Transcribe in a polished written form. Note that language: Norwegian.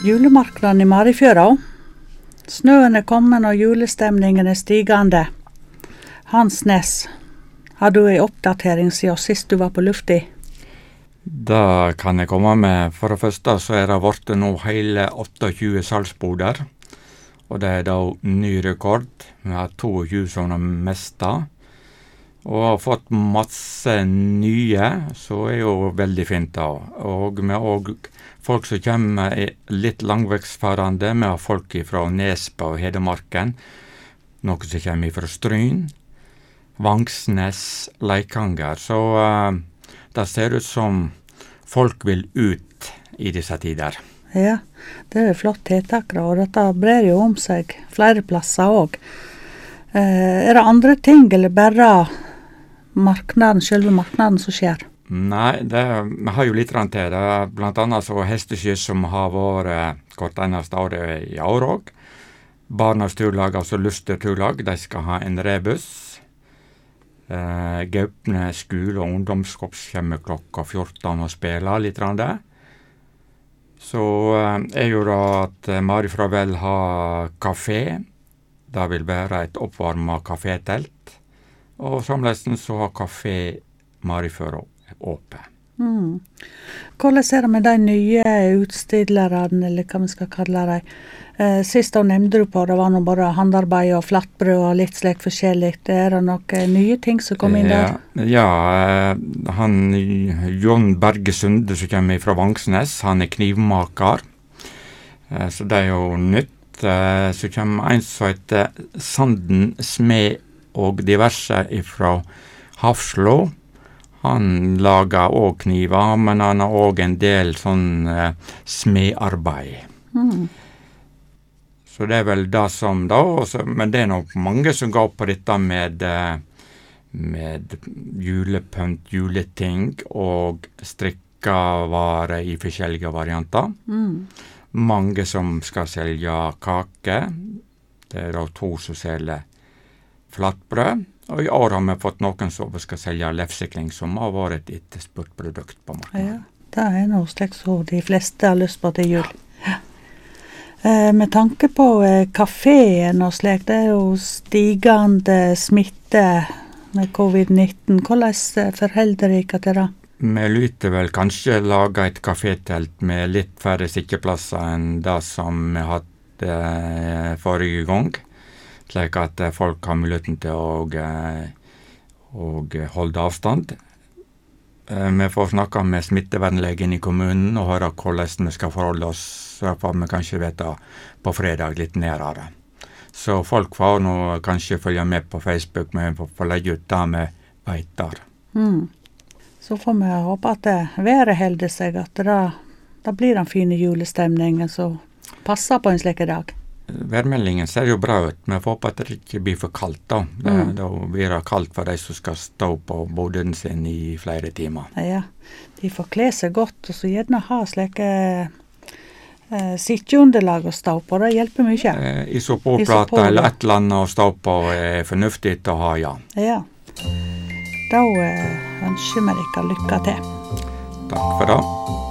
Julemarknaden i Marifjøra. Snøen kommet og julestemningen stigende. Hans Næss, har du en oppdatering siden sist du var på lufta? Da kan jeg komme med. For det første så det vært nå hele 28 salgsboder. Og det da ny rekord. Vi har 22 sånne mester. Og har fått masse nye, så jo veldig fint da. Og vi har også folk som kommer litt langvekstfarende. Vi har folk fra Nespa og Hedemarken. Noen som kommer fra Stryn, Vangsnes, Leikanger. Så det ser ut som folk vil ut i disse tider. Ja, det flott tiltak, og dette brer jo om seg flere plasser også. Det andre ting, eller bare marknaden, selve marknaden som skjer? Nei, vi har jo litt til det. Blant annet så hesteskyss som har vært hvert eneste år i år også. Barnas turlag, altså Luster turlag, de skal ha en rebus. Gaupne skole- og ungdomskorps kommer klokka 14 og spiller litt det. Så jo da at Marifjøra har kafé. Det vil være et oppvarmet kafételt. Og samtidig så har kafé Marifjøra åpent. Hvordan det med de nye utstillerne, eller hva vi skal kalle dem? Sist da nevnte du på, det var nå bare handarbeid og flatbrød og litt slik forskjellig. Det noen nye ting som kom inn der? Ja, han Jon Berge Sunde som kommer fra Vangsnes, han knivmaker. Så det jo nytt. Så kommer en som heter Sanden Smed og diverse fra Hafslå. Han lager også kniver, men han har også en del sånn smedarbeid. Så det vel det som da, men det nok mange som går på dette med julepønt, juleting og strikkavare i forskjellige varianter. Mange som skal selge kake. Det da 2 som selger flatbrød. Og i år har vi fått noen som skal selge lefsekling, som har vært et etterspurt produkt på markedet. Ja, det noe slik som de fleste har lyst på til jul. Ja. Med tanke på kaféen og slik, det jo stigende smitte med covid-19. Hvordan forholder dere til det? Vi lytter vel kanskje lage et kafételt med litt færre sikkeplasser enn det som vi hadde forrige gang. Slik at folk har muligheten til å holde avstand. Vi får snakke med smittevernlegen i kommunen og høre hvordan vi skal forholde oss, så får vi kanskje vite på fredag litt nærmere. Så folk får nå kanskje følge med på Facebook, men vi får legge ut det vi vet der. Så får vi håpe at været holder seg, at det blir den fine julestemningen som passer på en slik dag. Værmeldingen ser jo bra ut, men jeg håper at det ikke blir for kaldt da. Da blir det kaldt for de som skal stå på boden sin i flere timer. Ja, de får kle seg godt, og så gjerne ha slike sitteunderlag å stå på. Det hjelper mye. Isoporplata eller et eller annet å stå på fornuftig å ha, ja. Ja, da ønsker vi dere lykke til. Takk for det.